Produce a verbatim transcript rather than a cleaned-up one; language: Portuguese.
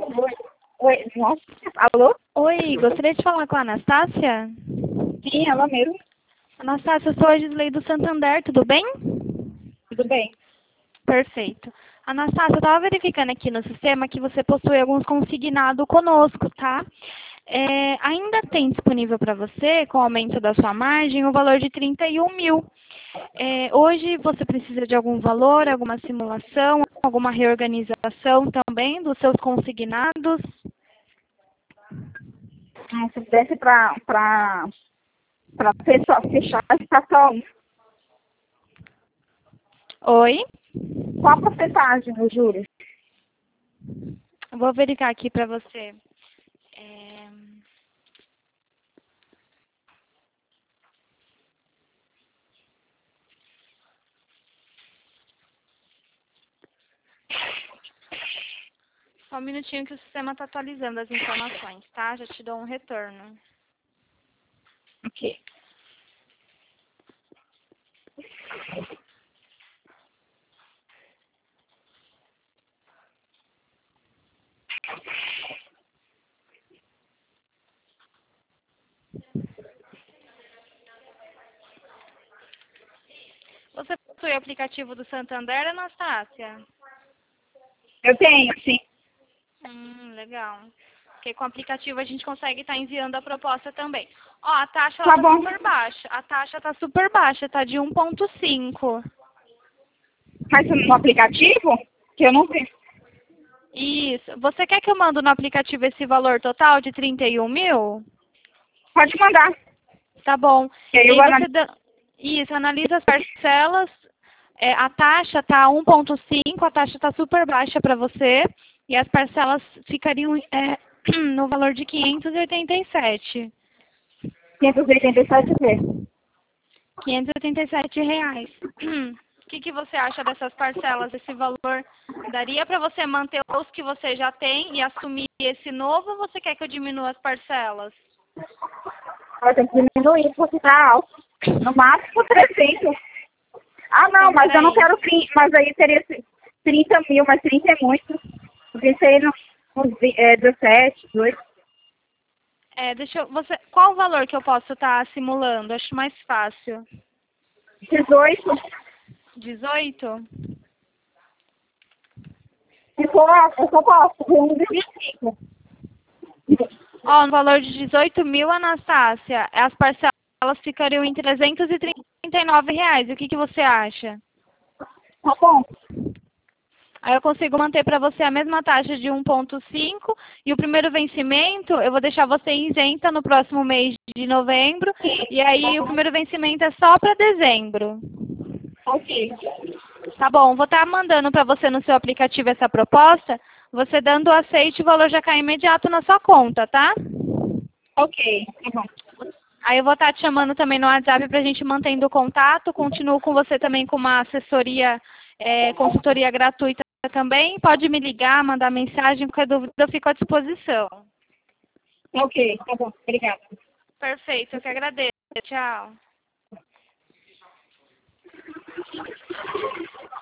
Oi, oi, nossa, alô? Oi, gostaria de falar com a Anastácia? Sim, ela mesmo. Anastácia, eu sou a Gisley do Santander, tudo bem? Tudo bem? Perfeito. Anastácia, eu estava verificando aqui no sistema que você possui alguns consignados conosco, tá? É, ainda tem disponível para você, com o aumento da sua margem, o valor de trinta e um mil. É, hoje você precisa de algum valor, alguma simulação, alguma reorganização também dos seus consignados? Ah, se desse para para para fechar, fechar, ficar só um. Oi? Qual a porcentagem dos juros? Eu vou verificar aqui para você. É... Só um minutinho que o sistema está atualizando as informações, tá? Já te dou um retorno. Ok. Você possui o aplicativo do Santander, Anastácia? Eu tenho, sim. Hum, legal. Porque com o aplicativo a gente consegue estar enviando a proposta também. Ó, a taxa ela Tá tá bom. super baixa. A taxa tá super baixa, tá de um ponto cinco. Mas no aplicativo, que eu não vi. Isso. Você quer que eu mando no aplicativo esse valor total de trinta e um mil? Pode mandar. Tá bom. Que aí E eu aí vou você analisar. dá... Isso, analisa as parcelas. É, a taxa tá um ponto cinco, a taxa tá super baixa para você. E as parcelas ficariam é, no valor de quinhentos e oitenta e sete. quinhentos e oitenta e sete vezes. quinhentos e oitenta e sete reais. O que, que você acha dessas parcelas? Esse valor daria para você manter os que você já tem e assumir esse novo, ou você quer que eu diminua as parcelas? Vai ter que diminuir porque tá alto. No máximo trezentos. Ah, não, Então, mas eu não peraí. quero trinta, mas aí teria trinta mil, mas trinta é muito. Eu pensei no, nos vi- é, dezessete, dezoito. É, deixa eu, você, qual o valor que eu posso estar simulando? Acho mais fácil. dezoito. dezoito? Se for, eu só posso, vinte e cinco. Ó, no valor de dezoito mil, Anastácia, as parcelas ficariam em trezentos e trinta e nove reais. O que, que você acha? Tá bom? Aí eu consigo manter para você a mesma taxa de um ponto cinco e o primeiro vencimento eu vou deixar você isenta no próximo mês de novembro e aí o primeiro vencimento é só para dezembro. Ok. Tá bom, vou estar mandando para você no seu aplicativo essa proposta, você dando o aceite o valor já cai imediato na sua conta, tá? Ok, tá bom. Aí eu vou estar te chamando também no WhatsApp para a gente mantendo o contato, continuo com você também com uma assessoria, é, consultoria gratuita também. Pode me ligar, mandar mensagem, qualquer dúvida eu fico à disposição. Ok, tá bom. Obrigada. Perfeito, eu que agradeço. Tchau.